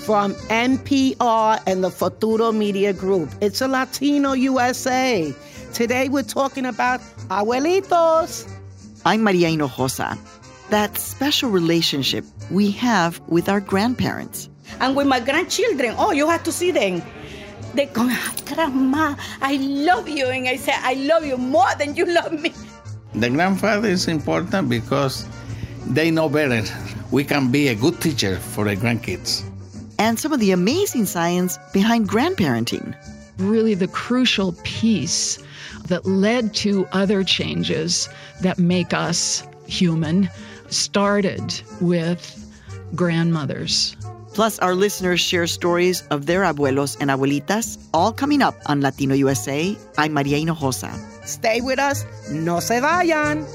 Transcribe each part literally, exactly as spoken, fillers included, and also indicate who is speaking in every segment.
Speaker 1: from N P R and the Futuro Media Group. It's a Latino U S A. Today we're talking about abuelitos.
Speaker 2: I'm Maria Hinojosa. That special relationship we have with our grandparents.
Speaker 3: And with my grandchildren, oh, you have to see them. They go, Grandma, I love you. And I say, I love you more than you love me.
Speaker 4: The grandfather is important because they know better. We can be a good teacher for the grandkids.
Speaker 2: And some of the amazing science behind grandparenting.
Speaker 5: Really the crucial piece that led to other changes that make us human started with grandmothers.
Speaker 2: Plus, our listeners share stories of their abuelos and abuelitas, all coming up on Latino U S A. I'm Maria Hinojosa.
Speaker 1: Stay with us. No se vayan.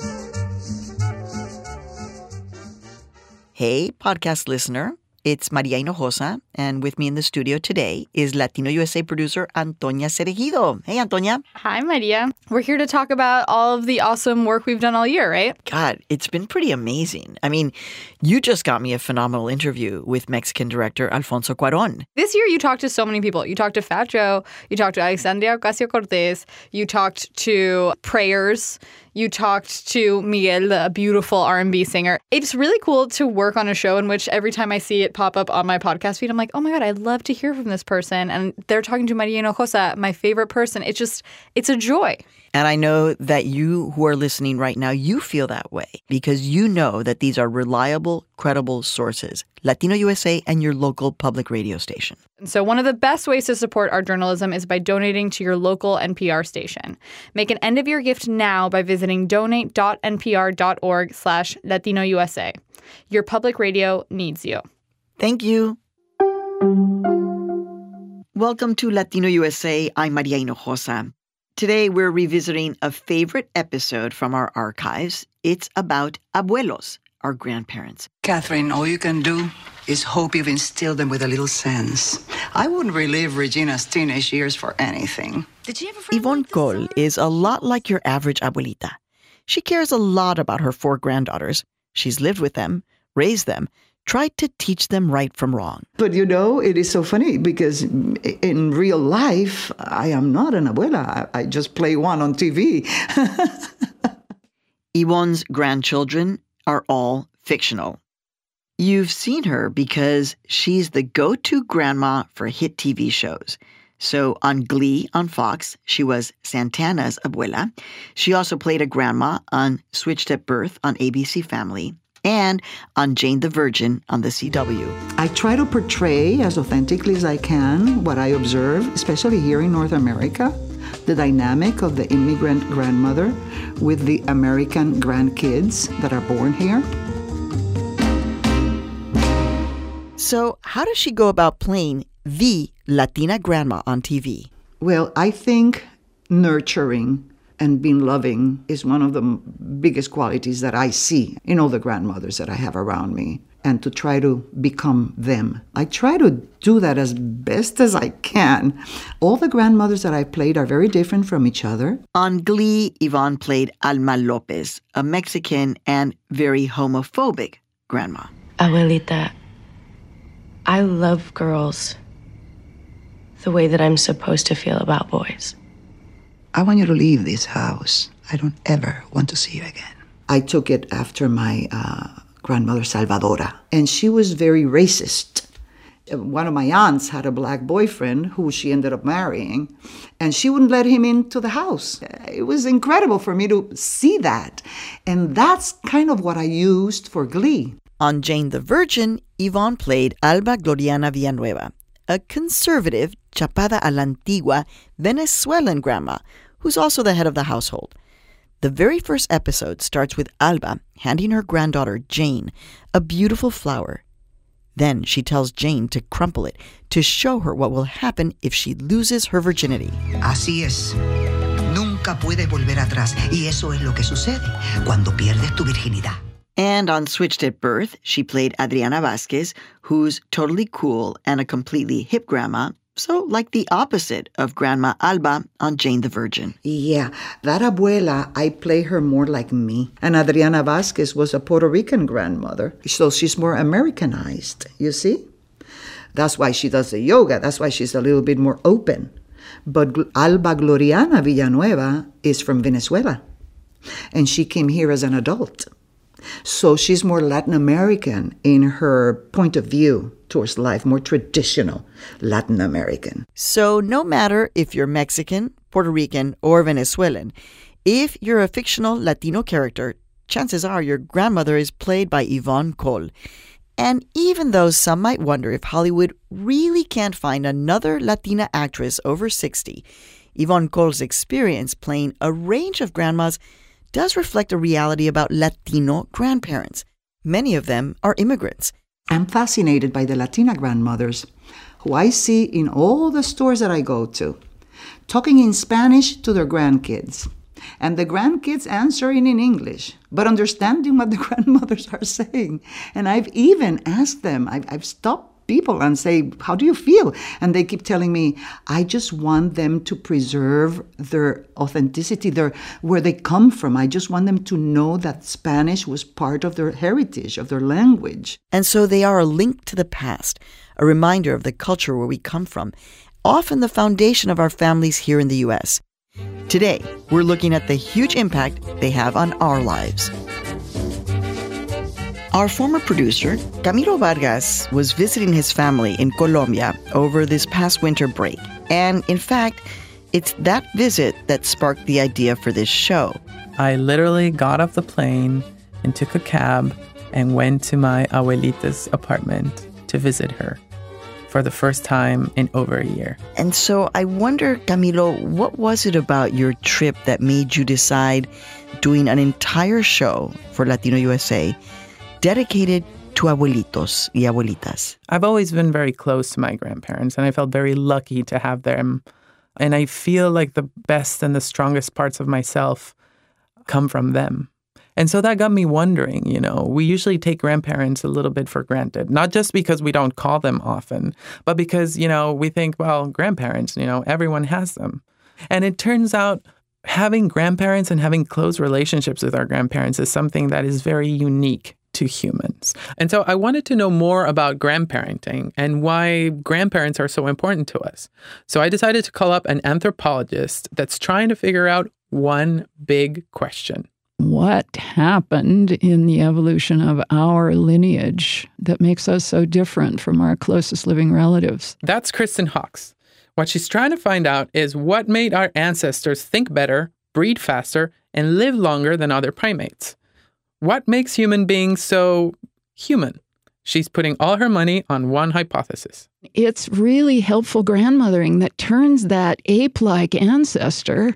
Speaker 2: Hey, podcast listener. It's Maria Hinojosa, and with me in the studio today is Latino U S A producer Antonia Cereijido. Hey, Antonia.
Speaker 6: Hi, Maria. We're here to talk about all of the awesome work we've done all year, right?
Speaker 2: God, it's been pretty amazing. I mean, you just got me a phenomenal interview with Mexican director Alfonso Cuarón.
Speaker 6: This year, you talked to so many people. You talked to Fat Joe. You talked to Alexandria Ocasio-Cortez. You talked to Prayers. You talked to Miguel, a beautiful R and B singer. It's really cool to work on a show in which every time I see it pop up on my podcast feed, I'm like, oh my God, I'd love to hear from this person. And they're talking to Maria Hinojosa, my favorite person. It's just, it's a joy.
Speaker 2: And I know that you who are listening right now, you feel that way because you know that these are reliable, credible sources. Latino U S A and your local public radio station.
Speaker 6: So one of the best ways to support our journalism is by donating to your local N P R station. Make an end-of-year gift now by visiting donate.npr.org slash Latino USA. Your public radio needs you.
Speaker 2: Thank you. Welcome to Latino U S A. I'm Maria Hinojosa. Today, we're revisiting a favorite episode from our archives. It's about abuelos, our grandparents.
Speaker 7: Catherine, all you can do is hope you've instilled them with a little sense. I wouldn't relive Regina's teenage years for anything.
Speaker 2: Did you ever Yvonne Coll is a lot like your average abuelita. She cares a lot about her four granddaughters. She's lived with them, raised them, tried to teach them right from wrong.
Speaker 8: But, you know, it is so funny because in real life, I am not an abuela. I, I just play one on T V.
Speaker 2: Yvonne's grandchildren are all fictional. You've seen her because she's the go-to grandma for hit T V shows. So on Glee on Fox, she was Santana's abuela. She also played a grandma on Switched at Birth on A B C Family. And on Jane the Virgin on the C W.
Speaker 8: I try to portray as authentically as I can what I observe, especially here in North America, the dynamic of the immigrant grandmother with the American grandkids that are born here.
Speaker 2: So how does she go about playing the Latina grandma on T V?
Speaker 8: Well, I think nurturing and being loving is one of the biggest qualities that I see in all the grandmothers that I have around me, and to try to become them. I try to do that as best as I can. All the grandmothers that I played are very different from each other.
Speaker 2: On Glee, Yvonne played Alma Lopez, a Mexican and very homophobic grandma.
Speaker 9: Abuelita, I love girls the way that I'm supposed to feel about boys.
Speaker 7: I want you to leave this house. I don't ever want to see you again.
Speaker 8: I took it after my uh, grandmother, Salvadora, and she was very racist. One of my aunts had a black boyfriend who she ended up marrying, and she wouldn't let him into the house. It was incredible for me to see that, and that's kind of what I used for Glee.
Speaker 2: On Jane the Virgin, Yvonne played Alba Gloriana Villanueva, a conservative, chapada a la antigua Venezuelan grandma who's also the head of the household. The very first episode starts with Alba handing her granddaughter, Jane, a beautiful flower. Then she tells Jane to crumple it to show her what will happen if she loses her virginity.
Speaker 7: Así es. Nunca puedes volver atrás. Y eso es lo que sucede cuando pierdes tu virginidad.
Speaker 2: And on Switched at Birth, she played Adriana Vasquez, who's totally cool and a completely hip grandma, so like the opposite of Grandma Alba on Jane the Virgin.
Speaker 8: Yeah, that abuela, I play her more like me. And Adriana Vasquez was a Puerto Rican grandmother, so she's more Americanized, you see? That's why she does the yoga. That's why she's a little bit more open. But Alba Gloriana Villanueva is from Venezuela, and she came here as an adult. So she's more Latin American in her point of view towards life, more traditional Latin American.
Speaker 2: So no matter if you're Mexican, Puerto Rican, or Venezuelan, if you're a fictional Latino character, chances are your grandmother is played by Yvonne Coll. And even though some might wonder if Hollywood really can't find another Latina actress over sixty, Yvonne Coll's experience playing a range of grandmas does reflect a reality about Latino grandparents. Many of them are immigrants.
Speaker 8: I'm fascinated by the Latina grandmothers who I see in all the stores that I go to, talking in Spanish to their grandkids, and the grandkids answering in English, but understanding what the grandmothers are saying. And I've even asked them, I've, I've stopped people and say, how do you feel? And they keep telling me, I just want them to preserve their authenticity, their where they come from. I just want them to know that Spanish was part of their heritage, of their language.
Speaker 2: And so they are a link to the past, a reminder of the culture where we come from, often the foundation of our families here in the U S. Today, we're looking at the huge impact they have on our lives. Our former producer, Camilo Vargas, was visiting his family in Colombia over this past winter break. And in fact, it's that visit that sparked the idea for this show.
Speaker 10: I literally got off the plane and took a cab and went to my abuelita's apartment to visit her for the first time in over a year.
Speaker 2: And so I wonder, Camilo, what was it about your trip that made you decide doing an entire show for Latino U S A dedicated to abuelitos y abuelitas?
Speaker 10: I've always been very close to my grandparents, and I felt very lucky to have them. And I feel like the best and the strongest parts of myself come from them. And so that got me wondering, you know, we usually take grandparents a little bit for granted, not just because we don't call them often, but because, you know, we think, well, grandparents, you know, everyone has them. And it turns out having grandparents and having close relationships with our grandparents is something that is very unique to humans. And so I wanted to know more about grandparenting and why grandparents are so important to us. So I decided to call up an anthropologist that's trying to figure out one big question.
Speaker 5: What happened in the evolution of our lineage that makes us so different from our closest living relatives?
Speaker 10: That's Kristen Hawkes. What she's trying to find out is what made our ancestors think better, breed faster, and live longer than other primates. What makes human beings so human? She's putting all her money on one hypothesis.
Speaker 5: It's really helpful grandmothering that turns that ape-like ancestor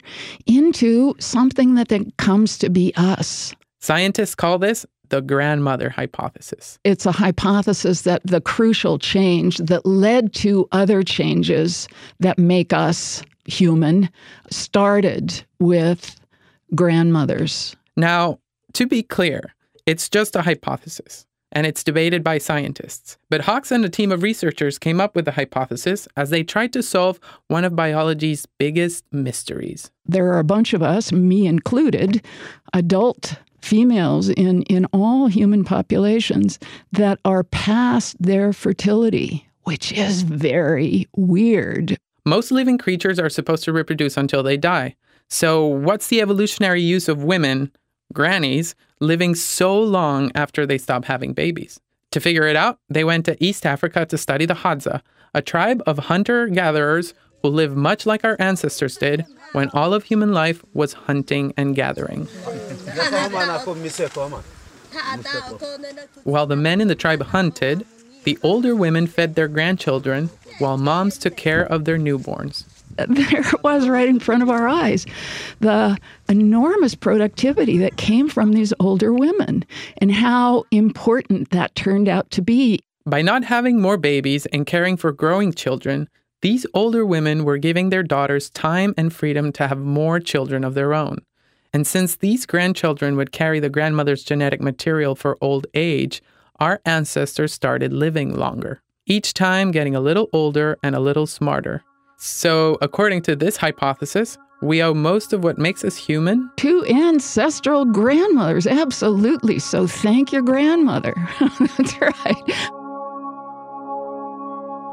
Speaker 5: into something that then comes to be us.
Speaker 10: Scientists call this the grandmother hypothesis.
Speaker 5: It's a hypothesis that the crucial change that led to other changes that make us human started with grandmothers.
Speaker 10: Now, to be clear, it's just a hypothesis, and it's debated by scientists. But Hawkes and a team of researchers came up with the hypothesis as they tried to solve one of biology's biggest mysteries.
Speaker 5: There are a bunch of us, me included, adult females in, in all human populations that are past their fertility, which is very weird.
Speaker 10: Most living creatures are supposed to reproduce until they die. So what's the evolutionary use of women, grannies, living so long after they stop having babies? To figure it out, they went to East Africa to study the Hadza, a tribe of hunter-gatherers who live much like our ancestors did when all of human life was hunting and gathering. While the men in the tribe hunted, the older women fed their grandchildren while moms took care of their newborns.
Speaker 5: There it was right in front of our eyes, the enormous productivity that came from these older women and how important that turned out to be.
Speaker 10: By not having more babies and caring for growing children, these older women were giving their daughters time and freedom to have more children of their own. And since these grandchildren would carry the grandmother's genetic material for old age, our ancestors started living longer, each time getting a little older and a little smarter. So, according to this hypothesis, we owe most of what makes us human
Speaker 5: to ancestral grandmothers. Absolutely. So thank your grandmother. That's right.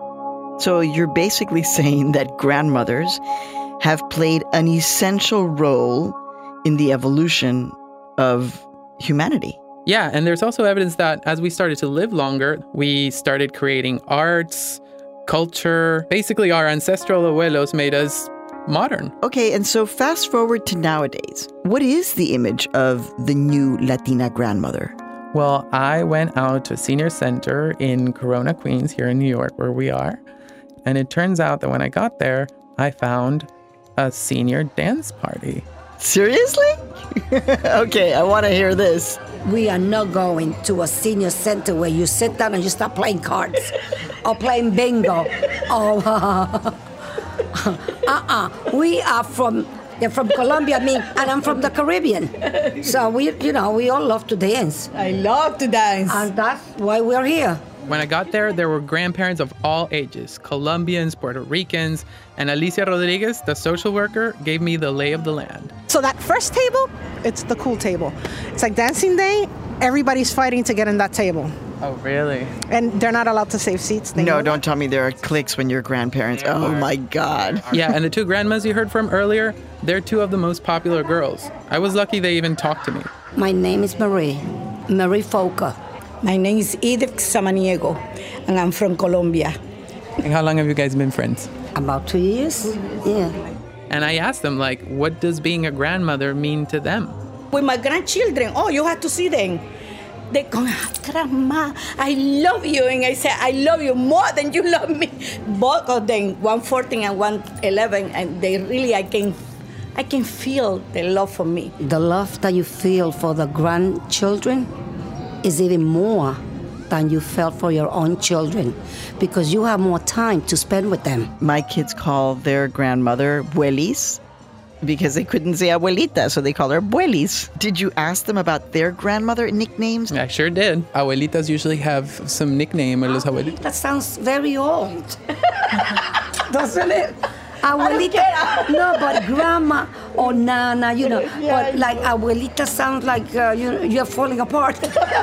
Speaker 2: So you're basically saying that grandmothers have played an essential role in the evolution of humanity.
Speaker 10: Yeah, and there's also evidence that as we started to live longer, we started creating arts, culture. Basically, our ancestral abuelos made us modern.
Speaker 2: Okay, and so fast forward to nowadays. What is the image of the new Latina grandmother?
Speaker 10: Well, I went out to a senior center in Corona, Queens, here in New York, where we are. And it turns out that when I got there, I found a senior dance party.
Speaker 2: Seriously? Okay, I want to hear this.
Speaker 11: We are not going to a senior center where you sit down and you start playing cards or playing bingo. Oh, uh-uh. We are from, they're from Colombia, me, and I'm from the Caribbean. So we, you know, we all love to dance.
Speaker 3: I love to dance.
Speaker 11: And that's why we're here.
Speaker 10: When I got there, there were grandparents of all ages, Colombians, Puerto Ricans, and Alicia Rodriguez, the social worker, gave me the lay of the land.
Speaker 12: So that first table, it's the cool table. It's like dancing day, everybody's fighting to get in that table.
Speaker 10: Oh, really?
Speaker 12: And they're not allowed to save seats. They
Speaker 2: no,
Speaker 12: know
Speaker 2: don't tell me there are cliques when you're grandparents. Oh, my God.
Speaker 10: Yeah, and the two grandmas you heard from earlier, they're two of the most popular girls. I was lucky they even talked to me.
Speaker 11: My name is Marie, Marie Foca.
Speaker 3: My name is Edith Samaniego, and I'm from Colombia.
Speaker 10: And how long have you guys been friends?
Speaker 11: About two years, yeah.
Speaker 10: And I asked them, like, what does being a grandmother mean to them?
Speaker 3: With my grandchildren, oh, you have to see them. They go, Grandma, I love you. And I say, I love you more than you love me. Both of them, one fourteen and one eleven, and they really, I can, I can feel the love for me.
Speaker 11: The love that you feel for the grandchildren is even more than you felt for your own children because you have more time to spend with them.
Speaker 2: My kids call their grandmother Buelis because they couldn't say abuelita, so they call her Buelis. Did you ask them about their grandmother nicknames?
Speaker 10: I sure did. Abuelitas usually have some nickname. Los abuelitas.
Speaker 11: That sounds very old. Doesn't it? Abuelita, no, but grandma or nana, you know, yeah, but like abuelita sounds like uh, you, you're falling apart.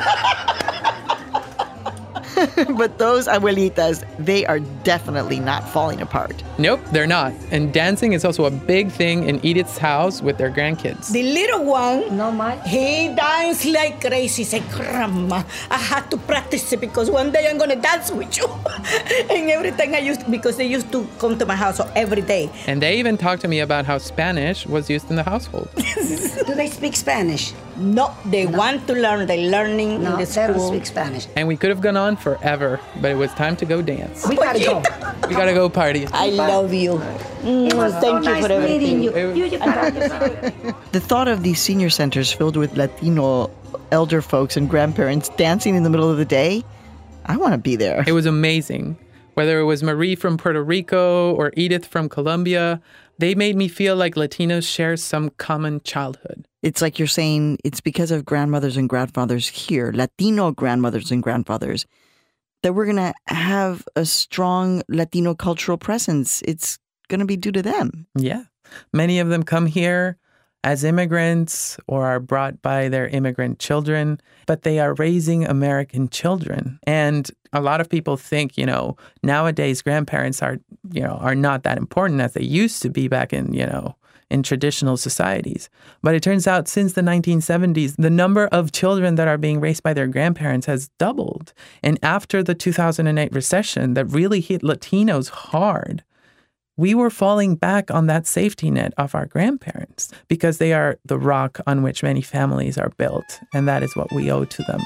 Speaker 2: But those abuelitas, they are definitely not falling apart.
Speaker 10: Nope, they're not. And dancing is also a big thing in Edith's house with their grandkids.
Speaker 3: The little one,
Speaker 11: no, Mike,
Speaker 3: he danced like crazy. He said, Grandma, I had to practice it because one day I'm going to dance with you. And everything I used, because they used to come to my house every day.
Speaker 10: And they even talked to me about how Spanish was used in the household.
Speaker 11: Do they speak Spanish?
Speaker 3: No, they no. want to learn. They're learning
Speaker 11: no,
Speaker 3: in the school.
Speaker 11: They don't speak Spanish.
Speaker 10: And we could have gone on forever, but it was time to go dance.
Speaker 11: We gotta go.
Speaker 10: We gotta go party.
Speaker 3: I love you.
Speaker 11: It was
Speaker 3: Thank
Speaker 11: so
Speaker 3: you
Speaker 11: nice
Speaker 3: for everything.
Speaker 11: meeting you. you, you
Speaker 2: the thought of these senior centers filled with Latino elder folks and grandparents dancing in the middle of the day, I want to be there.
Speaker 10: It was amazing. Whether it was Marie from Puerto Rico or Edith from Colombia, they made me feel like Latinos share some common childhood.
Speaker 2: It's like you're saying it's because of grandmothers and grandfathers here, Latino grandmothers and grandfathers, that we're going to have a strong Latino cultural presence. It's going to be due to them.
Speaker 10: Yeah. Many of them come here as immigrants or are brought by their immigrant children, but they are raising American children. And a lot of people think, you know, nowadays grandparents are, you know, are not that important as they used to be back in, you know, in traditional societies. But it turns out since the nineteen seventies, the number of children that are being raised by their grandparents has doubled. And after the two thousand eight recession that really hit Latinos hard, we were falling back on that safety net of our grandparents because they are the rock on which many families are built. And that is what we owe to them.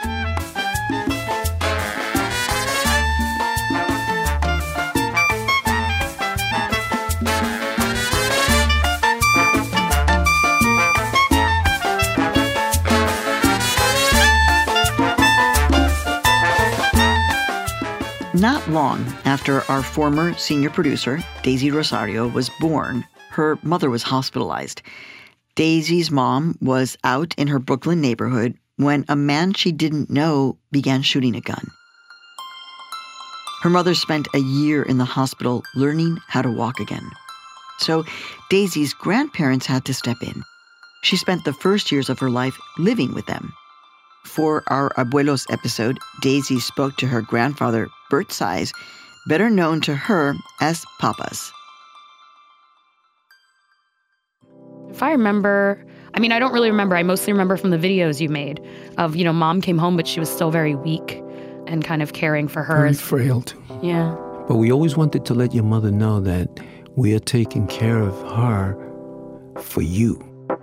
Speaker 2: Not long after our former senior producer, Daisy Rosario, was born, her mother was hospitalized. Daisy's mom was out in her Brooklyn neighborhood when a man she didn't know began shooting a gun. Her mother spent a year in the hospital learning how to walk again. So Daisy's grandparents had to step in. She spent the first years of her life living with them. For our Abuelos episode, Daisy spoke to her grandfather, Bert Size, better known to her as Papas.
Speaker 13: If I remember, I mean, I don't really remember. I mostly remember from the videos you made of, you know, mom came home, but she was still very weak and kind of caring for her.
Speaker 14: Very
Speaker 13: as,
Speaker 14: frail, too.
Speaker 13: Yeah.
Speaker 14: But we always wanted to let your mother know that we are taking care of her for you.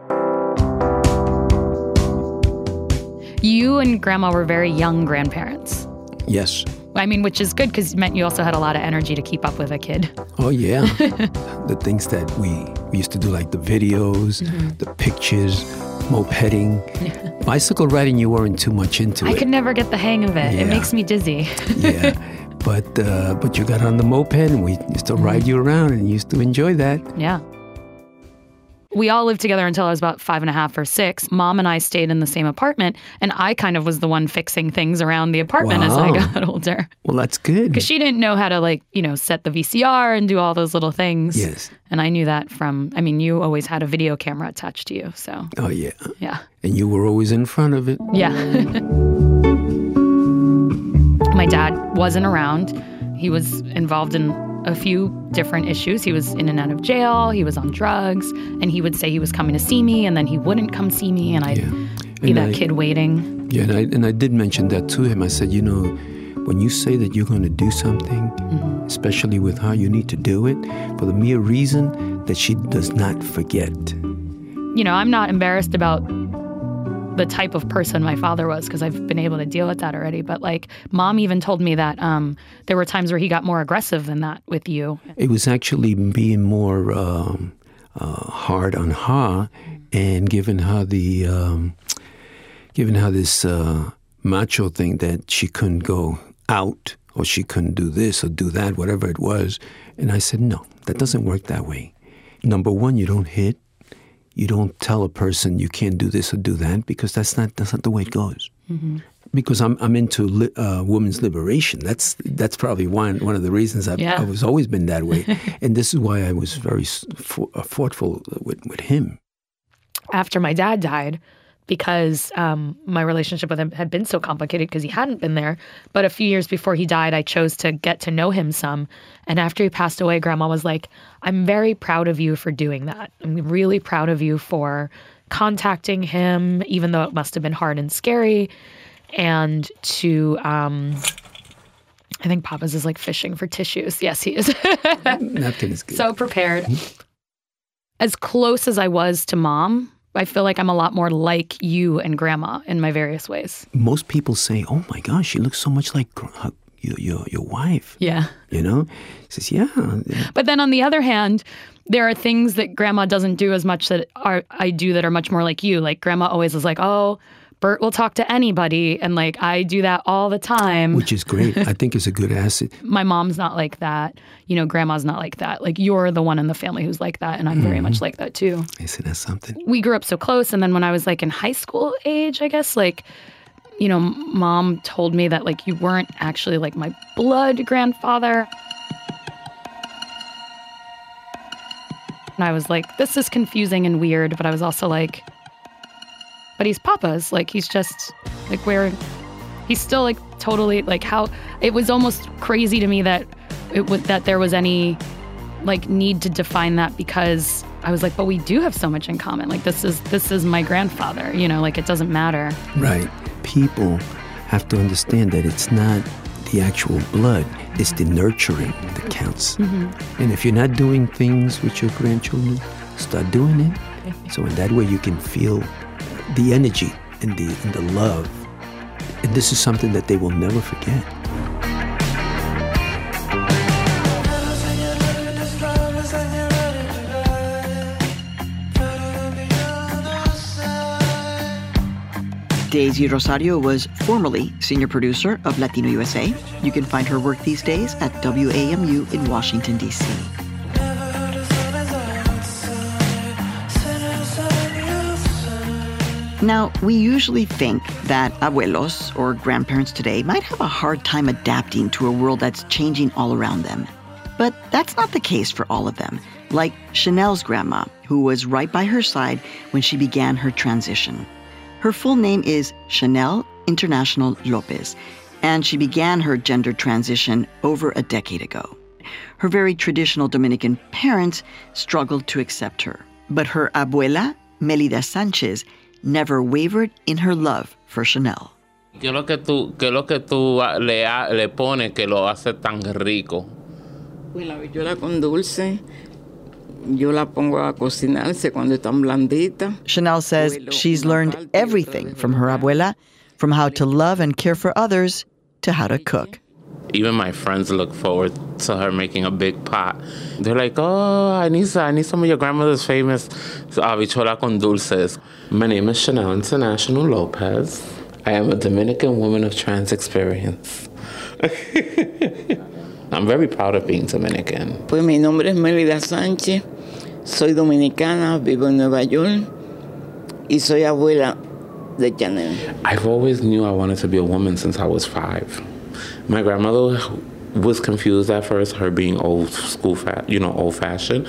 Speaker 13: You and Grandma were very young grandparents.
Speaker 14: Yes.
Speaker 13: I mean, which is good because it meant you also had a lot of energy to keep up with a kid.
Speaker 14: Oh, yeah. The things that we, we used to do, like the videos, mm-hmm. the pictures, mopeding. Yeah. Bicycle riding, you weren't too much into
Speaker 13: I
Speaker 14: it.
Speaker 13: I could never get the hang of it. Yeah. It makes me dizzy.
Speaker 14: Yeah. But, uh, but you got on the moped and we used to mm-hmm. ride you around and you used to enjoy that.
Speaker 13: Yeah. We all lived together until I was about five and a half or six. Mom and I stayed in the same apartment, and I kind of was the one fixing things around the apartment wow. as I got older.
Speaker 14: Well, that's good.
Speaker 13: Because she didn't know how to, like, you know, set the V C R and do all those little things.
Speaker 14: Yes.
Speaker 13: And I knew that from, I mean, you always had a video camera attached to you, so.
Speaker 14: Oh, yeah.
Speaker 13: Yeah.
Speaker 14: And you were always in front of it.
Speaker 13: Yeah. My dad wasn't around. He was involved in a few different issues. He was in and out of jail. He was on drugs. And he would say he was coming to see me, and then he wouldn't come see me, and I'd yeah. be
Speaker 14: and
Speaker 13: that
Speaker 14: I,
Speaker 13: kid waiting.
Speaker 14: Yeah, and I, and I did mention that to him. I said, you know, when you say that you're going to do something, mm-hmm. especially with her, you need to do it for the mere reason that she does not forget.
Speaker 13: You know, I'm not embarrassed about the type of person my father was because I've been able to deal with that already. But like, Mom even told me that um, there were times where he got more aggressive than that with you.
Speaker 14: It was actually being more um, uh, hard on her and giving her the, um, giving her this uh, macho thing that she couldn't go out or she couldn't do this or do that, whatever it was. And I said, no, that doesn't work that way. Number one, you don't hit. You don't tell a person you can't do this or do that because that's not that's not the way it goes. Mm-hmm. Because I'm I'm into li- uh, women's liberation. That's that's probably one one of the reasons I've,
Speaker 13: yeah.
Speaker 14: I've always been that way. And this is why I was very for, uh, thoughtful with, with him.
Speaker 13: After my dad died, because um, my relationship with him had been so complicated because he hadn't been there. But a few years before he died, I chose to get to know him some. And after he passed away, Grandma was like, I'm very proud of you for doing that. I'm really proud of you for contacting him, even though it must have been hard and scary. And to, um, I think Papa's is like fishing for tissues. Yes, he is.
Speaker 14: Napkin is good.
Speaker 13: So prepared. As close as I was to Mom, I feel like I'm a lot more like you and Grandma in my various ways.
Speaker 14: Most people say, oh my gosh, she looks so much like uh, your, your your wife.
Speaker 13: Yeah.
Speaker 14: You know? She says, yeah.
Speaker 13: But then on the other hand, there are things that Grandma doesn't do as much that are I do that are much more like you. Like Grandma always is like, oh, Bert will talk to anybody. And like, I do that all the time.
Speaker 14: Which is great. I think it's a good asset.
Speaker 13: My mom's not like that. You know, Grandma's not like that. Like, you're the one in the family who's like that. And I'm mm-hmm. very much like that, too.
Speaker 14: Isn't that something?
Speaker 13: We grew up so close. And then when I was like in high school age, I guess, like, you know, Mom told me that like you weren't actually like my blood grandfather. And I was like, this is confusing and weird. But I was also like, but he's Papa's. Like, he's just, like, where, he's still, like, totally, like, how, it was almost crazy to me that it would, that there was any, like, need to define that because I was like, but we do have so much in common. Like, this is, this is my grandfather, you know, like, it doesn't matter.
Speaker 14: Right. People have to understand that it's not the actual blood, it's the nurturing that counts. Mm-hmm. And if you're not doing things with your grandchildren, start doing it. So in that way you can feel the energy and the and the love. And this is something that they will never forget.
Speaker 2: Daisy Rosario was formerly senior producer of Latino U S A. You can find her work these days at W A M U in Washington, D C Now, we usually think that abuelos, or grandparents today, might have a hard time adapting to a world that's changing all around them. But that's not the case for all of them, like Chanel's grandma, who was right by her side when she began her transition. Her full name is Chanel International Lopez, And she began her gender transition over a decade ago. Her very traditional Dominican parents struggled to accept her. But her abuela, Melida Sanchez, never wavered in her love for Chanel.
Speaker 15: ¿Qué es lo que tú, qué es lo que tú le, le pones que lo hace tan rico?
Speaker 16: Pues la habichuela con dulce, yo la pongo a cocinarse cuando están blanditas.
Speaker 2: Chanel says she's learned everything from her abuela, from how to love and care for others to how to cook.
Speaker 15: Even my friends look forward to her making a big pot. They're like, oh, I need some, I need some of your grandmother's famous habichuela con dulces. My name is Chanel International Lopez. I am a Dominican woman of trans experience. I'm very proud of being Dominican.
Speaker 16: Pues mi nombre es Melida Sánchez. Soy dominicana, vivo en Nueva York y soy abuela de Chanel.
Speaker 15: I've always knew I wanted to be a woman since I was five. My grandmother was confused at first, her being old school, fa- you know, old-fashioned,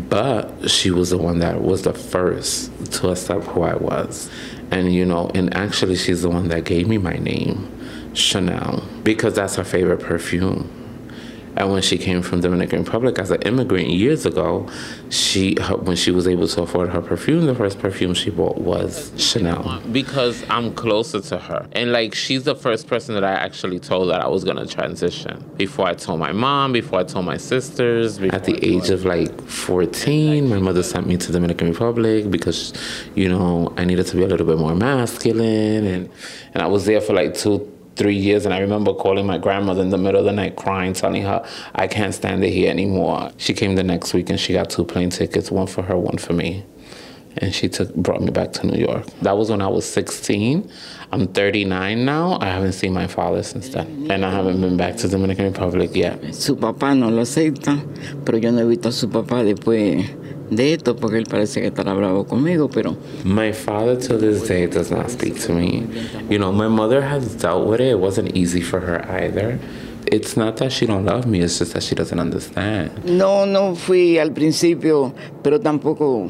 Speaker 15: but she was the one that was the first to accept who I was. And, you know, and actually she's the one that gave me my name, Chanel, because that's her favorite perfume. And when she came from Dominican Republic as an immigrant years ago, she her, when she was able to afford her perfume, the first perfume she bought was Chanel. Because I'm closer to her. And like, she's the first person that I actually told that I was gonna transition. Before I told my mom, before I told my sisters. At the age of like fourteen, my mother sent me to Dominican Republic because, you know, I needed to be a little bit more masculine. And, and I was there for like two, three years, and I remember calling my grandmother in the middle of the night crying, telling her, I can't stand it here anymore. She came the next week and she got two plane tickets, one for her, one for me. And she took brought me back to New York. That was when I was sixteen. I'm thirty-nine now. I haven't seen my father since then. And I haven't been back to the Dominican Republic yet.
Speaker 16: Su papá no lo acepta, pero yo no he visto a su papá después de esto porque él parece que estará bravo conmigo, pero...
Speaker 15: My father to this day does not speak to me. You know, my mother has dealt with it. It wasn't easy for her either. It's not that she don't love me, it's just that she doesn't understand.
Speaker 16: No, no fui al principio, pero tampoco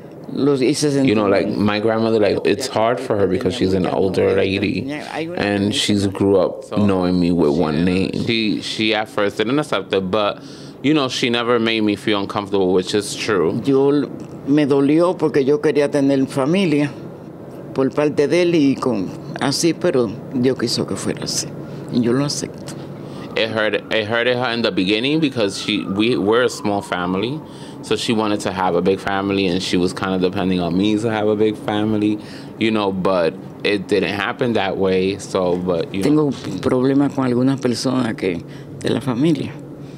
Speaker 16: los hice sentir.
Speaker 15: You know, like my grandmother, like it's hard for her because she's an older lady and she's grew up knowing me with one name. She, she at first didn't accept it, but you know, she never made me feel uncomfortable, which is true.
Speaker 16: Yo me dolió porque yo quería tener familia por parte de él y con así, pero Dios quiso que fuera así. Y yo lo acepto.
Speaker 15: It hurt. It hurted her in the beginning because she we we're a small family, so she wanted to have a big family, and she was kind of depending on me to have a big family, you know. But it didn't happen that way. So, but you
Speaker 16: Tengo
Speaker 15: know.
Speaker 16: problemas con algunas personas que de la familia.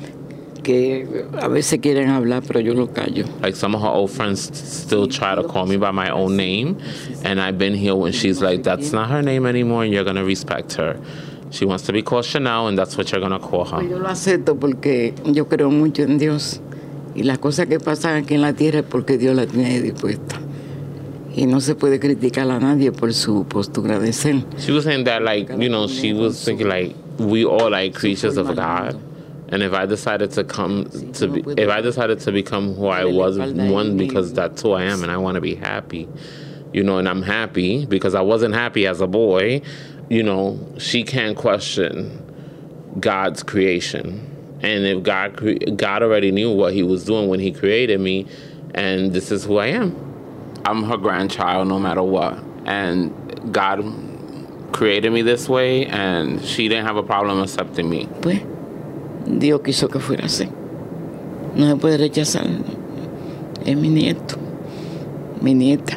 Speaker 16: Que a veces quieren hablar, pero yo lo callo.
Speaker 15: Like some of her old friends still try to call me by my own name, and I've been here when she's like, that's not her name anymore, and you're gonna respect her. She wants to be called Chanel, and that's what you're gonna call her.
Speaker 16: Yo lo acepto porque yo creo mucho en Dios, y las cosas que pasan aquí en la tierra es porque Dios las tiene dispuestas. Y no se puede criticar a nadie por su postura de ser.
Speaker 15: She was saying that, like, you know, she was thinking like we all like creatures of God. And if I decided to come to be, if I decided to become who I was, one, because that's who I am and I want to be happy, you know, and I'm happy because I wasn't happy as a boy, you know, she can't question God's creation. And if God, God already knew what he was doing when he created me, and this is who I am. I'm her grandchild no matter what. And God created me this way, and she didn't have a problem accepting me.
Speaker 16: Pues, Dios quiso que fuera así. No se puede rechazar. Es mi nieto, mi nieta.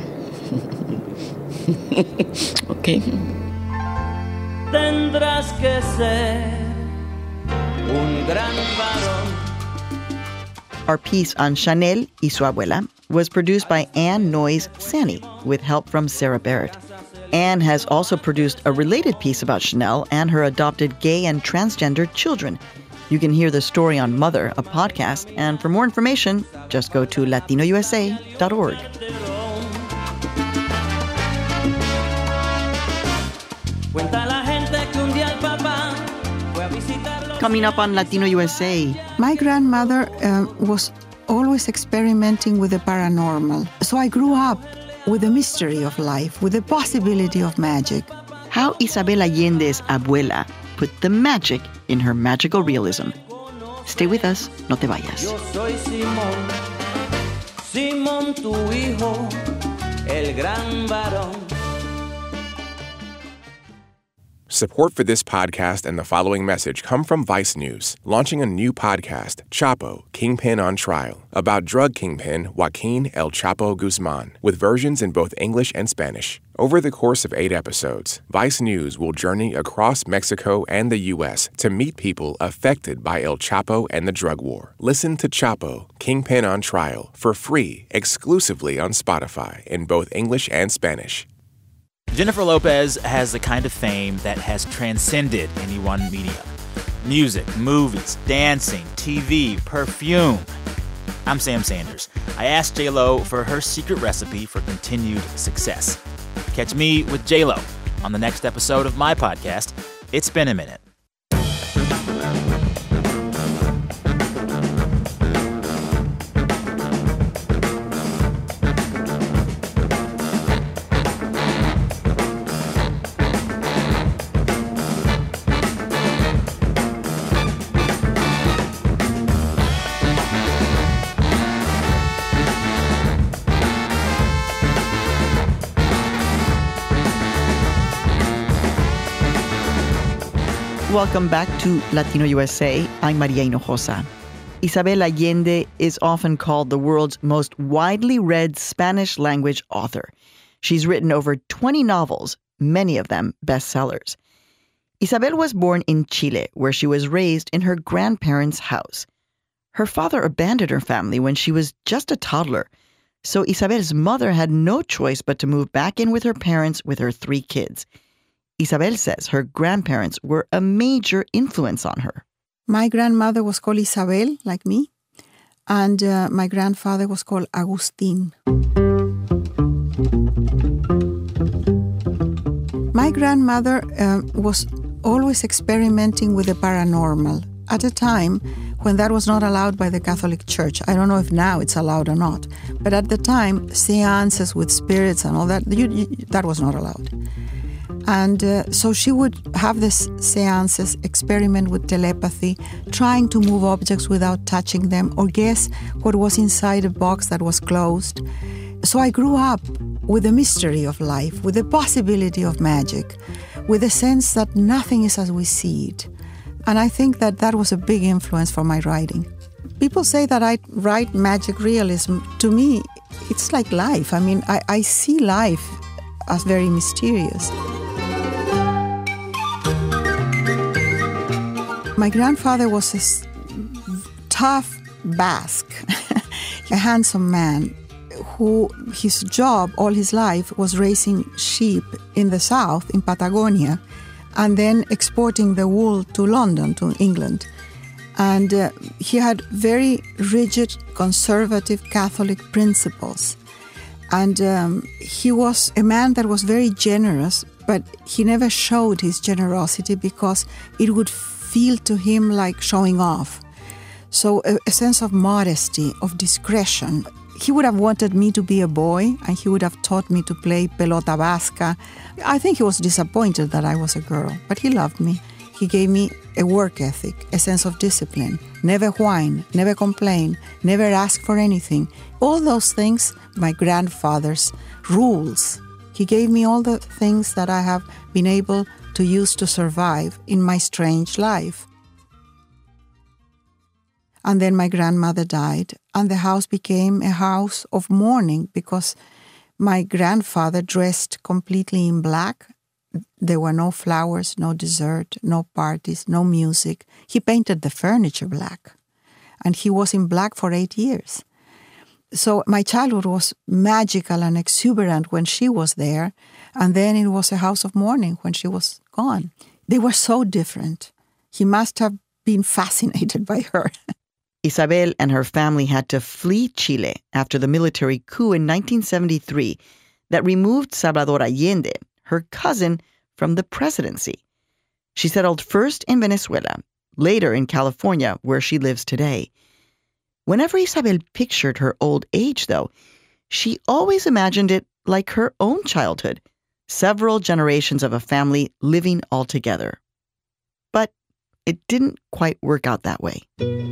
Speaker 16: Ok.
Speaker 17: Tendrás que ser un gran varón.
Speaker 2: Our piece on Chanel y su abuela was produced by Anne Noyes Sani with help from Sarah Barrett. Anne has also produced a related piece about Chanel and her adopted gay and transgender children. You can hear the story on Mother, a podcast, and for more information, just go to latino u s a dot org. Coming up on Latino U S A.
Speaker 18: My grandmother uh, was always experimenting with the paranormal. So I grew up with the mystery of life, with the possibility of magic.
Speaker 2: How Isabel Allende's abuela put the magic in her magical realism. Stay with us, no te vayas.
Speaker 17: Yo soy Simón, Simón tu hijo, el gran varón.
Speaker 19: Support for this podcast and the following message come from Vice News, launching a new podcast, Chapo, Kingpin on Trial, about drug kingpin Joaquin El Chapo Guzman, with versions in both English and Spanish. Over the course of eight episodes, Vice News will journey across Mexico and the U S to meet people affected by El Chapo and the drug war. Listen to Chapo, Kingpin on Trial for free exclusively on Spotify in both English and Spanish.
Speaker 20: Jennifer Lopez has the kind of fame that has transcended any one medium. Music, movies, dancing, T V, perfume. I'm Sam Sanders. I asked J-Lo for her secret recipe for continued success. Catch me with J-Lo on the next episode of my podcast, It's Been a Minute.
Speaker 2: Welcome back to Latino U S A. I'm Maria Hinojosa. Isabel Allende is often called the world's most widely read Spanish-language author. She's written over twenty novels, many of them bestsellers. Isabel was born in Chile, where she was raised in her grandparents' house. Her father abandoned her family when she was just a toddler, so Isabel's mother had no choice but to move back in with her parents with her three kids. Isabel says her grandparents were a major influence on her.
Speaker 18: My grandmother was called Isabel, like me, and uh, my grandfather was called Agustin. My grandmother uh, was always experimenting with the paranormal at a time when that was not allowed by the Catholic Church. I don't know if now it's allowed or not, but at the time, seances with spirits and all that, you, you, that was not allowed. And uh, so she would have these seances, experiment with telepathy, trying to move objects without touching them, or guess what was inside a box that was closed. So I grew up with the mystery of life, with the possibility of magic, with the sense that nothing is as we see it. And I think that that was a big influence for my writing. People say that I write magic realism. To me, it's like life. I mean, I, I see life as very mysterious. My grandfather was a tough Basque, a handsome man who his job all his life was raising sheep in the south, in Patagonia, and then exporting the wool to London, to England. And uh, he had very rigid, conservative Catholic principles. And um, he was a man that was very generous, but he never showed his generosity because it would feel to him like showing off. So a, a sense of modesty, of discretion. He would have wanted me to be a boy, and he would have taught me to play pelota vasca. I think he was disappointed that I was a girl, but he loved me. He gave me a work ethic, a sense of discipline, never whine, never complain, never ask for anything. All those things, my grandfather's rules. He gave me all the things that I have been able to use to survive in my strange life. And then my grandmother died, and the house became a house of mourning because my grandfather dressed completely in black. There were no flowers, no dessert, no parties, no music. He painted the furniture black, and he was in black for eight years. So my childhood was magical and exuberant when she was there, and then it was a house of mourning when she was gone. They were so different. He must have been fascinated by her.
Speaker 2: Isabel and her family had to flee Chile after the military coup in nineteen seventy-three that removed Salvador Allende, her cousin, from the presidency. She settled first in Venezuela, later in California, where she lives today. Whenever Isabel pictured her old age, though, she always imagined it like her own childhood, several generations of a family living all together. it didn't quite work out that way.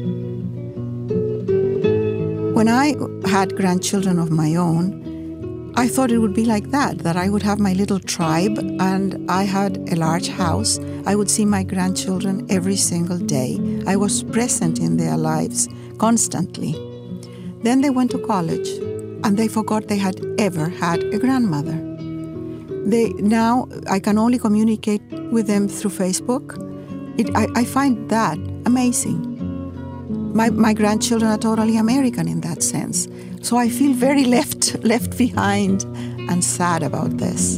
Speaker 18: When I had grandchildren of my own, I thought it would be like that, that I would have my little tribe and I had a large house. I would see my grandchildren every single day. I was present in their lives constantly. Then they went to college and they forgot they had ever had a grandmother. They now I can only communicate with them through Facebook. It, I, I find that amazing. My, my grandchildren are totally American in that sense. So I feel very left left behind and sad about this.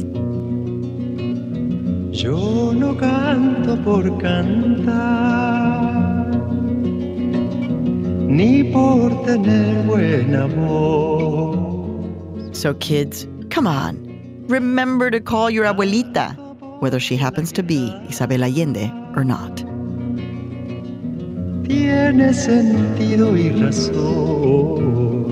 Speaker 21: Yo no canto por cantar, ni por tener buena voz.
Speaker 2: So kids, come on. Remember to call your abuelita, whether she happens to be Isabel Allende or not.
Speaker 21: Tiene sentido y razón.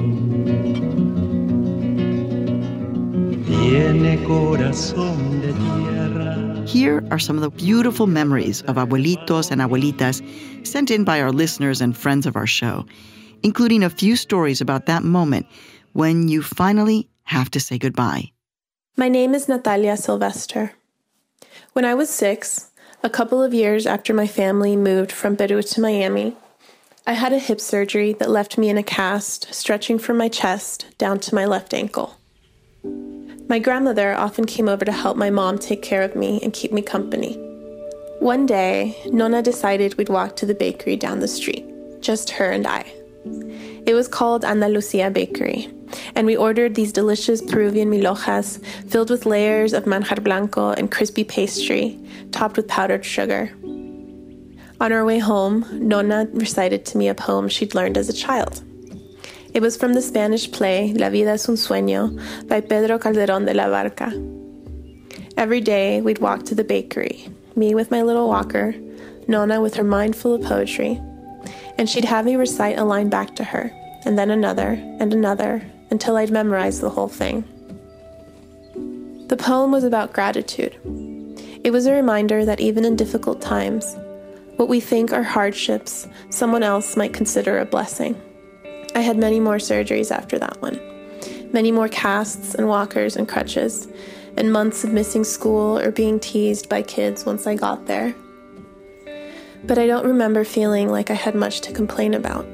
Speaker 21: Tiene corazón de tierra.
Speaker 2: Here are some of the beautiful memories of abuelitos and abuelitas sent in by our listeners and friends of our show, including a few stories about that moment when you finally have to say goodbye.
Speaker 22: My name is Natalia Silvestre. When I was six, a couple of years after my family moved from Peru to Miami, I had a hip surgery that left me in a cast stretching from my chest down to my left ankle. My grandmother often came over to help my mom take care of me and keep me company. One day, Nona decided we'd walk to the bakery down the street, just her and I. It was called Andalucia Bakery, and we ordered these delicious Peruvian milhojas filled with layers of manjar blanco and crispy pastry, topped with powdered sugar. On our way home, Nona recited to me a poem she'd learned as a child. It was from the Spanish play La vida es un sueño by Pedro Calderón de la Barca. Every day, we'd walk to the bakery, me with my little walker, Nona with her mind full of poetry, and she'd have me recite a line back to her, and then another, and another, until I'd memorized the whole thing. The poem was about gratitude. It was a reminder that even in difficult times, what we think are hardships, someone else might consider a blessing. I had many more surgeries after that one, many more casts and walkers and crutches, and months of missing school or being teased by kids once I got there. But I don't remember feeling like I had much to complain about.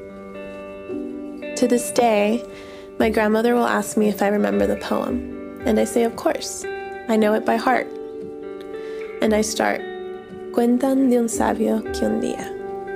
Speaker 22: To this day, my grandmother will ask me if I remember the poem, and I say, of course, I know it by heart. And I start, Cuentan de un sabio que un día.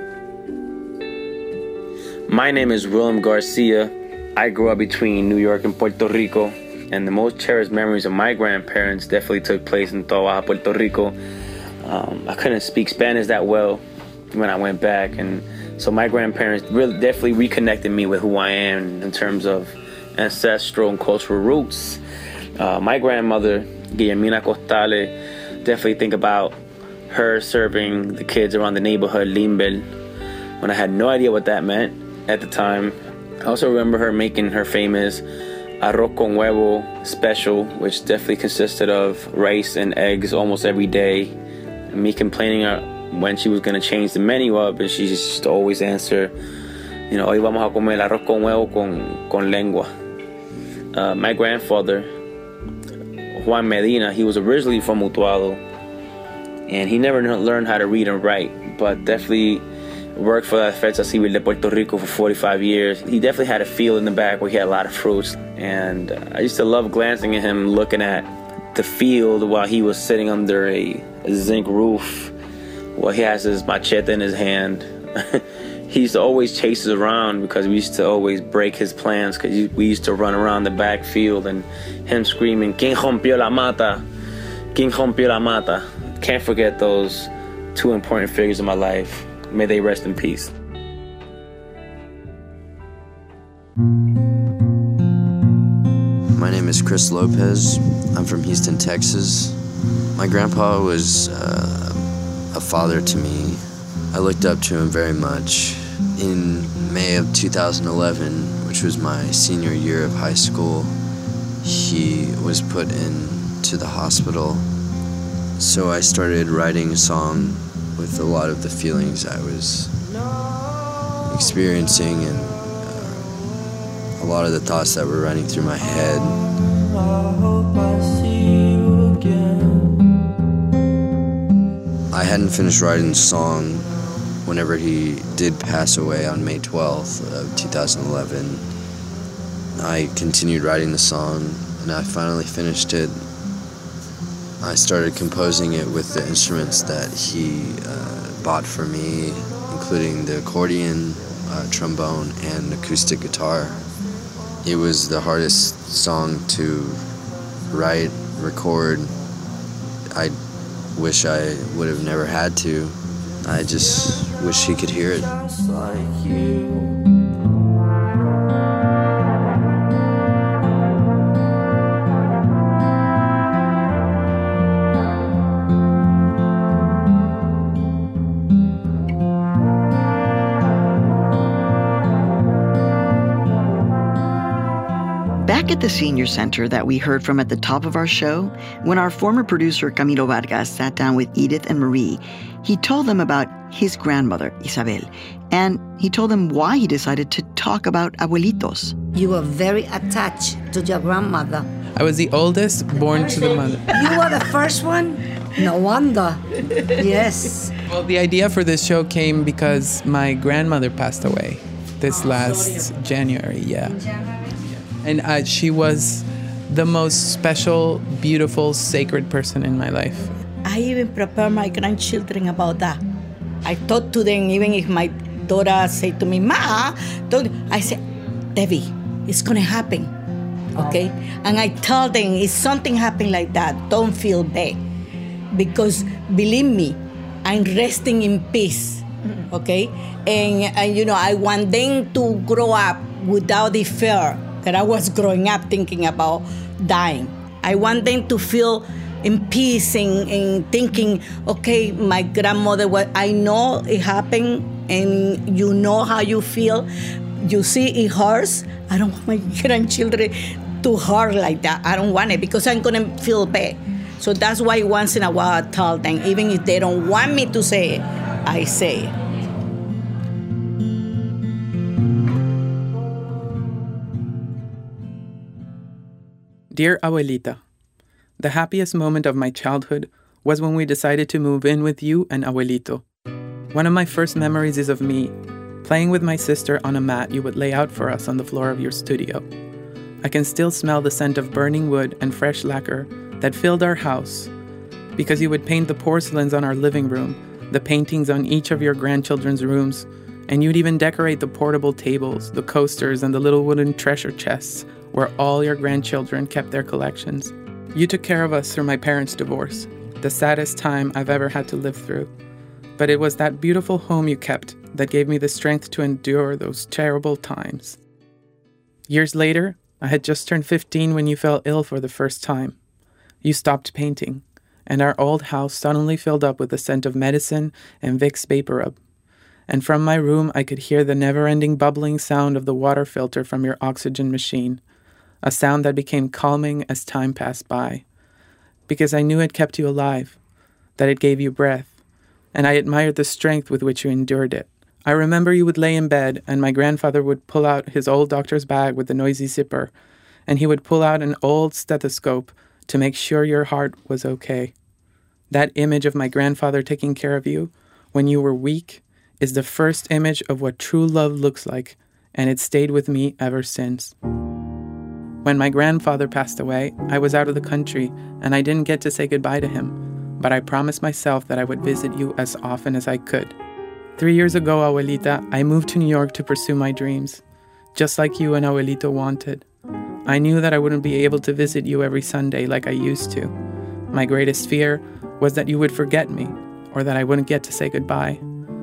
Speaker 23: My name is Willem Garcia. I grew up between New York and Puerto Rico, and the most cherished memories of my grandparents definitely took place in Toa, Puerto Rico. Um, I couldn't speak Spanish that well when I went back, and so my grandparents really definitely reconnected me with who I am in terms of ancestral and cultural roots. Uh, my grandmother, Guillermina Costale, definitely think about her serving the kids around the neighborhood, Limbel, when I had no idea what that meant at the time. I also remember her making her famous arroz con huevo special, which definitely consisted of rice and eggs almost every day. And me complaining when she was going to change the menu up, and she just always answer, you know, hoy vamos a comer arroz con huevo con, con lengua. Uh, my grandfather, Juan Medina, he was originally from Utuado, and he never learned how to read and write, but definitely worked for the Defensa Civil de Puerto Rico for forty-five years. He definitely had a field in the back where he had a lot of fruits, and I used to love glancing at him, looking at the field while he was sitting under a, a zinc roof while he has his machete in his hand. He used to always chase us around because we used to always break his plans, because we used to run around the back field and him screaming, "Quien rompió la mata? Quien rompió la mata?" Can't forget those two important figures in my life. May they rest in peace.
Speaker 24: My name is Chris Lopez. I'm from Houston, Texas. My grandpa was uh, a father to me. I looked up to him very much. In May of two thousand eleven, which was my senior year of high school, he was put into the hospital. So I started writing a song with a lot of the feelings I was experiencing and uh, a lot of the thoughts that were running through my head.
Speaker 17: I hope I see you again.
Speaker 24: I hadn't finished writing the song whenever he did pass away on May twelfth of two thousand eleven. I continued writing the song, and I finally finished it. I started composing it with the instruments that he uh, bought for me, including the accordion, uh, trombone, and acoustic guitar. It was the hardest song to write, record. I wish I would have never had to. I just wish he could hear it.
Speaker 17: Just like you.
Speaker 2: Back at the senior center that we heard from at the top of our show, when our former producer Camilo Vargas sat down with Edith and Marie, he told them about his grandmother, Isabel, and he told them why he decided to talk about abuelitos.
Speaker 11: You were very attached to your grandmother.
Speaker 10: I was the oldest, born to the mother.
Speaker 11: You were the first one? No wonder. Yes.
Speaker 10: Well, the idea for this show came because my grandmother passed away this last January, yeah. And uh, she was the most special, beautiful, sacred person in my life.
Speaker 3: I even prepare my grandchildren about that. I talk to them, even if my daughter say to me, Ma, don't, I say, Debbie, it's going to happen, okay? Oh. And I tell them, if something happen like that, don't feel bad. Because believe me, I'm resting in peace, okay? And, and, you know, I want them to grow up without the fear that I was growing up thinking about dying. I want them to feel in peace and, and thinking, okay, my grandmother, what I know it happened and you know how you feel. You see it hurts. I don't want my grandchildren to hurt like that. I don't want it because I'm going to feel bad. So that's why once in a while I tell them, even if they don't want me to say it, I say it.
Speaker 10: Dear Abuelita, the happiest moment of my childhood was when we decided to move in with you and Abuelito. One of my first memories is of me playing with my sister on a mat you would lay out for us on the floor of your studio. I can still smell the scent of burning wood and fresh lacquer that filled our house because you would paint the porcelains on our living room, the paintings on each of your grandchildren's rooms, and you'd even decorate the portable tables, the coasters, and the little wooden treasure chests where all your grandchildren kept their collections. You took care of us through my parents' divorce, the saddest time I've ever had to live through. But it was that beautiful home you kept that gave me the strength to endure those terrible times. Years later, I had just turned fifteen when you fell ill for the first time. You stopped painting, and our old house suddenly filled up with the scent of medicine and Vicks Vapor Rub. And from my room, I could hear the never-ending bubbling sound of the water filter from your oxygen machine, a sound that became calming as time passed by, because I knew it kept you alive, that it gave you breath, and I admired the strength with which you endured it. I remember you would lay in bed, and my grandfather would pull out his old doctor's bag with the noisy zipper, and he would pull out an old stethoscope to make sure your heart was okay. That image of my grandfather taking care of you when you were weak is the first image of what true love looks like, and it stayed with me ever since. When my grandfather passed away, I was out of the country, and I didn't get to say goodbye to him, but I promised myself that I would visit you as often as I could. Three years ago, Abuelita, I moved to New York to pursue my dreams, just like you and Abuelito wanted. I knew that I wouldn't be able to visit you every Sunday like I used to. My greatest fear was that you would forget me, or that I wouldn't get to say goodbye.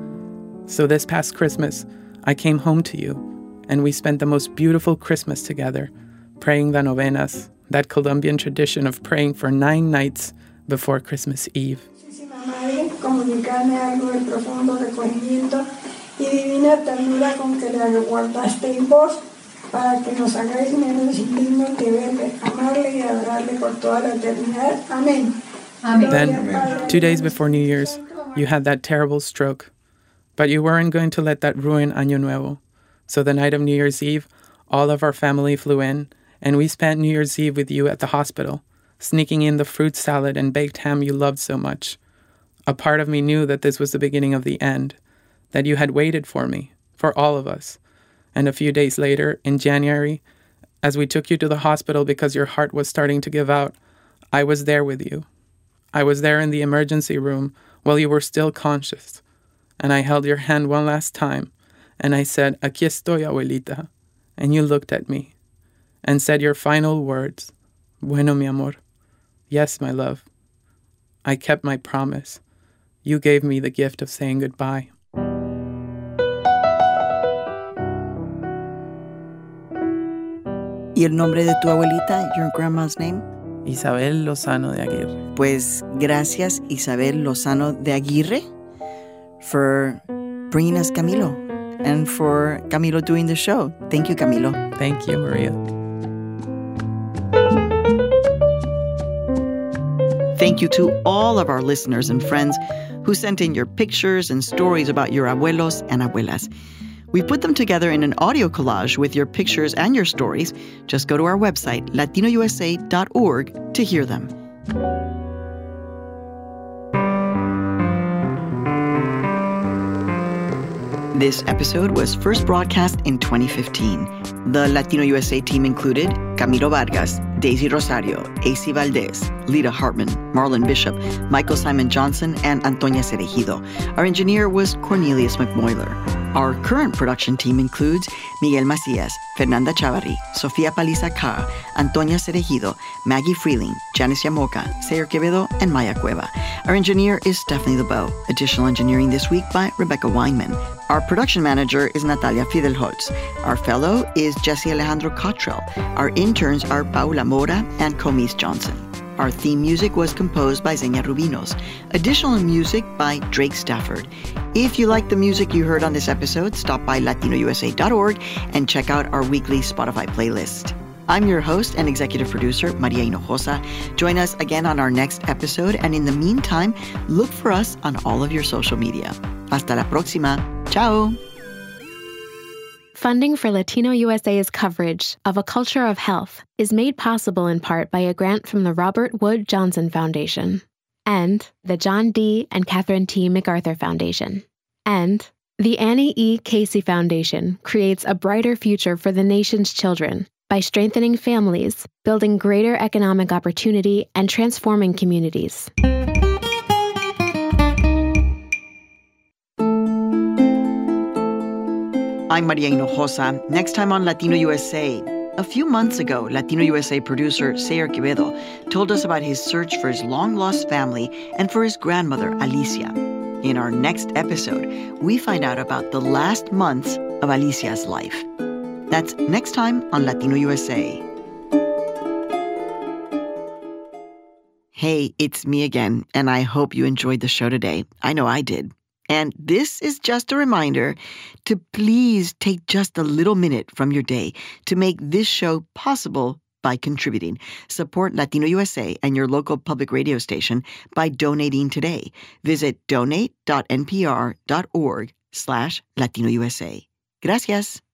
Speaker 10: So this past Christmas, I came home to you, and we spent the most beautiful Christmas together, praying the novenas, that Colombian tradition of praying for nine nights before Christmas Eve.
Speaker 1: Madre, comunicarme algo de profundo recogimiento y divina ternura con que le guardaste en vos, para que nos hagáis menos indignos de verle, amarle y adorarle por toda la eternidad. Amén.
Speaker 10: Then, two days before New Year's, You had that terrible stroke. But you weren't going to let that ruin Año Nuevo. So the night of New Year's Eve, all of our family flew in, and we spent New Year's Eve with you at the hospital, sneaking in the fruit salad and baked ham you loved so much. A part of me knew that this was the beginning of the end, that you had waited for me, for all of us. And a few days later, in January, as we took you to the hospital because your heart was starting to give out, I was there with you. I was there in the emergency room while you were still conscious. And I held your hand one last time, and I said, "Aquí estoy, abuelita." And you looked at me and said your final words, "Bueno, mi amor." Yes, my love. I kept my promise. You gave me the gift of saying goodbye.
Speaker 2: ¿Y el nombre de tu abuelita, your grandma's name?
Speaker 10: Isabel Lozano de Aguirre.
Speaker 2: Pues gracias, Isabel Lozano de Aguirre, for bringing us Camilo and for Camilo doing the show. Thank you, Camilo.
Speaker 10: Thank you, Maria.
Speaker 2: Thank you to all of our listeners and friends who sent in your pictures and stories about your abuelos and abuelas. We put them together in an audio collage with your pictures and your stories. Just go to our website, latino u s a dot org, to hear them. This episode was first broadcast in twenty fifteen. The Latino U S A team included Camilo Vargas, Daisy Rosario, A C Valdez, Lita Hartman, Marlon Bishop, Michael Simon Johnson, and Antonia Cerejido. Our engineer was Cornelius McMoyler. Our current production team includes Miguel Macias, Fernanda Chavarri, Sofia Paliza Carr, Antonia Cerejido, Maggie Freeling, Janice Yamoca, Sayer Quevedo, and Maya Cueva. Our engineer is Stephanie LeBeau. Additional engineering this week by Rebecca Weinman. Our production manager is Natalia Fidelholtz. Our fellow is Jesse Alejandro Cottrell. Our interns are Paula Mora and Comis Johnson. Our theme music was composed by Xenia Rubinos. Additional music by Drake Stafford. If you like the music you heard on this episode, stop by latino u s a dot org and check out our weekly Spotify playlist. I'm your host and executive producer, Maria Hinojosa. Join us again on our next episode, and in the meantime, look for us on all of your social media. Hasta la próxima. Ciao.
Speaker 4: Funding for Latino U S A's coverage of A Culture of Health is made possible in part by a grant from the Robert Wood Johnson Foundation and the John D. and Catherine T. MacArthur Foundation. And the Annie E. Casey Foundation creates a brighter future for the nation's children by strengthening families, building greater economic opportunity, and transforming communities.
Speaker 2: I'm Maria Hinojosa. Next time on Latino U S A. A few months ago, Latino U S A producer Sayer Quevedo told us about his search for his long-lost family and for his grandmother, Alicia. In our next episode, we find out about the last months of Alicia's life. That's next time on Latino U S A. Hey, it's me again, and I hope you enjoyed the show today. I know I did. And this is just a reminder to please take just a little minute from your day to make this show possible by contributing. Support Latino U S A and your local public radio station by donating today. Visit donate dot n p r dot org slash Latino U S A. Gracias.